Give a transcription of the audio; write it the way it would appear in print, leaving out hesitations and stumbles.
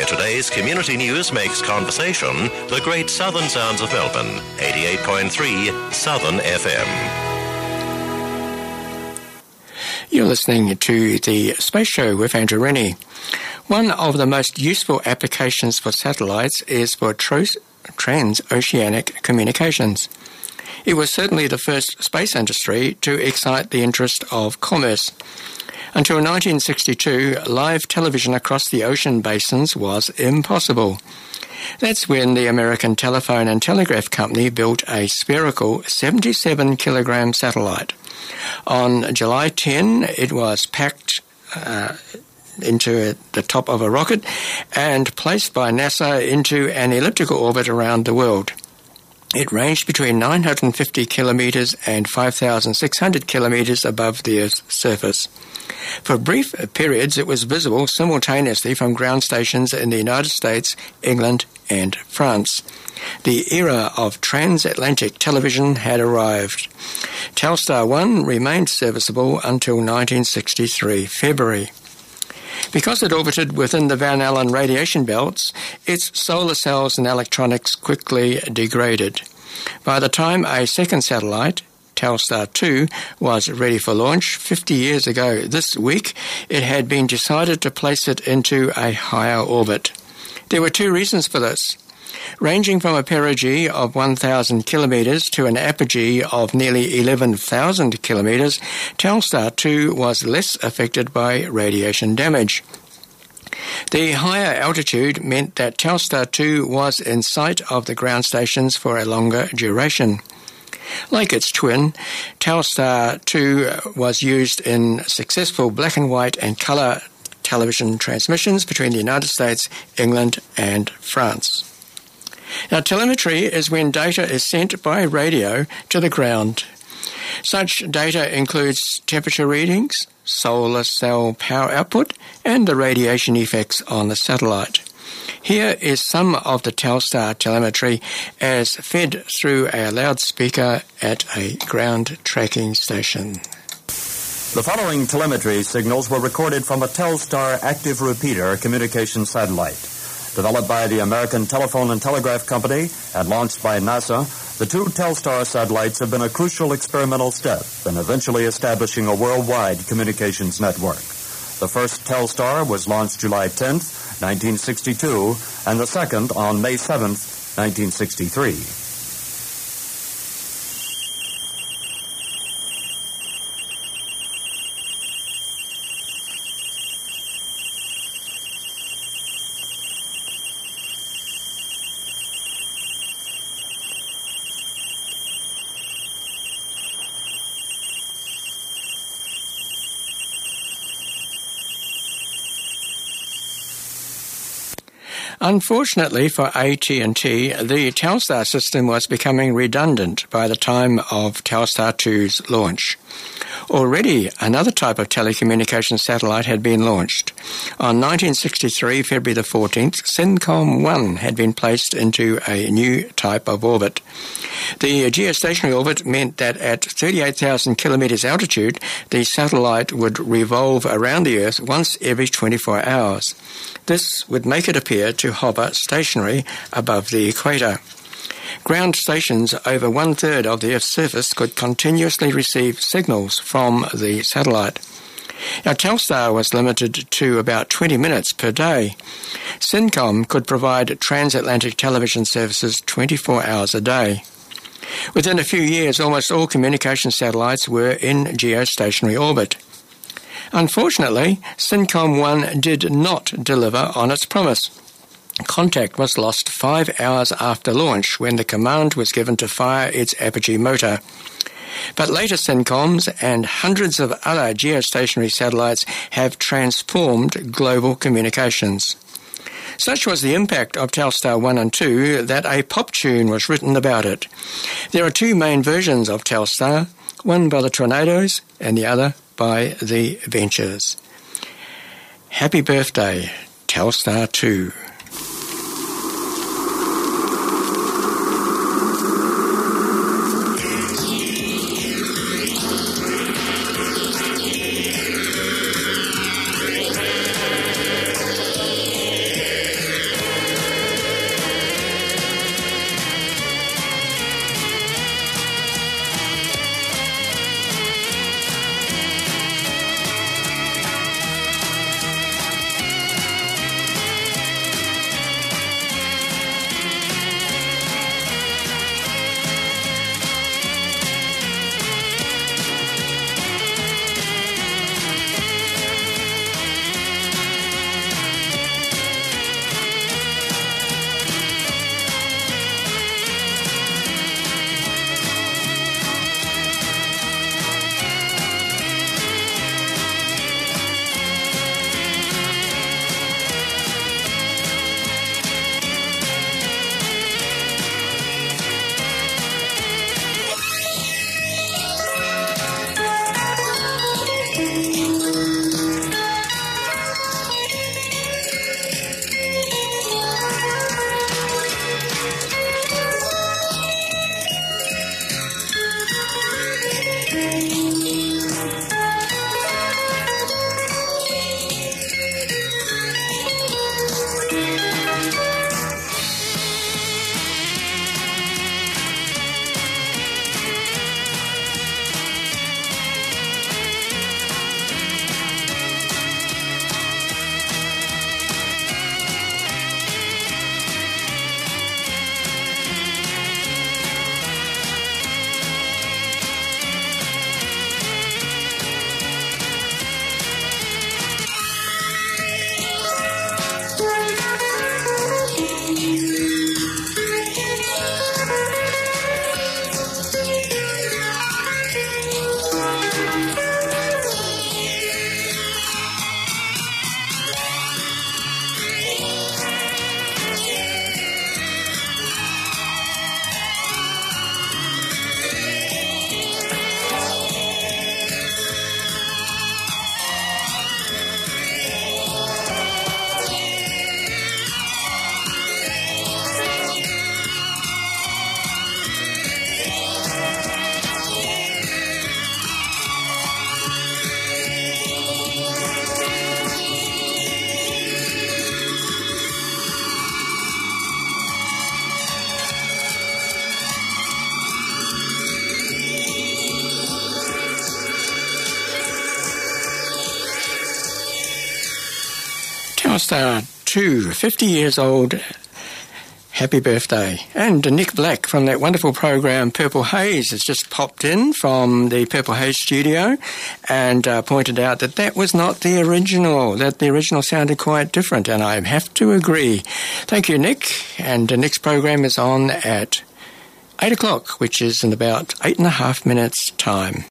today's community news makes conversation the great southern sounds of Melbourne. 88.3 Southern FM. You're listening to The Space Show with Andrew Rennie. One of the most useful applications for satellites is for transoceanic communications. It was certainly the first space industry to excite the interest of commerce. Until 1962, live television across the ocean basins was impossible. That's when the American Telephone and Telegraph Company built a spherical 77-kilogram satellite. On July 10, it was packed into the top of a rocket and placed by NASA into an elliptical orbit around the world. It ranged between 950 kilometers and 5,600 kilometers above the Earth's surface. For brief periods, it was visible simultaneously from ground stations in the United States, England, and France. The era of transatlantic television had arrived. Telstar 1 remained serviceable until 1963 February. Because it orbited within the Van Allen radiation belts, its solar cells and electronics quickly degraded. By the time a second satellite, Telstar 2, was ready for launch 50 years ago this week, it had been decided to place it into a higher orbit. There were two reasons for this. Ranging from a perigee of 1,000 kilometers to an apogee of nearly 11,000 kilometers, Telstar 2 was less affected by radiation damage. The higher altitude meant that Telstar 2 was in sight of the ground stations for a longer duration. Like its twin, Telstar 2 was used in successful black and white and colour television transmissions between the United States, England and France. Now, telemetry is when data is sent by radio to the ground. Such data includes temperature readings, solar cell power output, and the radiation effects on the satellite. Here is some of the Telstar telemetry as fed through a loudspeaker at a ground tracking station. The following telemetry signals were recorded from a Telstar active repeater communication satellite. Developed by the American Telephone and Telegraph Company and launched by NASA, the two Telstar satellites have been a crucial experimental step in eventually establishing a worldwide communications network. The first Telstar was launched July 10th, 1962, and the second on May 7th, 1963. Unfortunately for AT&T, the Telstar system was becoming redundant by the time of Telstar 2's launch. Already, another type of telecommunication satellite had been launched. On 1963, February the 14th, CENTCOM-1 had been placed into a new type of orbit. The geostationary orbit meant that at 38,000 kilometers altitude, the satellite would revolve around the Earth once every 24 hours. This would make it appear to hover stationary above the equator. Ground stations over one-third of the Earth's surface could continuously receive signals from the satellite. Now, Telstar was limited to about 20 minutes per day. CENTCOM could provide transatlantic television services 24 hours a day. Within a few years, almost all communication satellites were in geostationary orbit. Unfortunately, CENTCOM-1 did not deliver on its promise. Contact was lost 5 hours after launch when the command was given to fire its apogee motor. But later CENTCOMs and hundreds of other geostationary satellites have transformed global communications. Such was the impact of Telstar 1 and 2 that a pop tune was written about it. There are two main versions of Telstar, one by the Tornadoes and the other by the Ventures. Happy birthday, Telstar 2. Star 2, 50 years old. Happy birthday. And Nick Black from that wonderful program Purple Haze has just popped in from the Purple Haze studio and pointed out that that was not the original, that the original sounded quite different, and I have to agree. Thank you, Nick. And the next program is on at 8 o'clock, which is in about 8.5 minutes' time.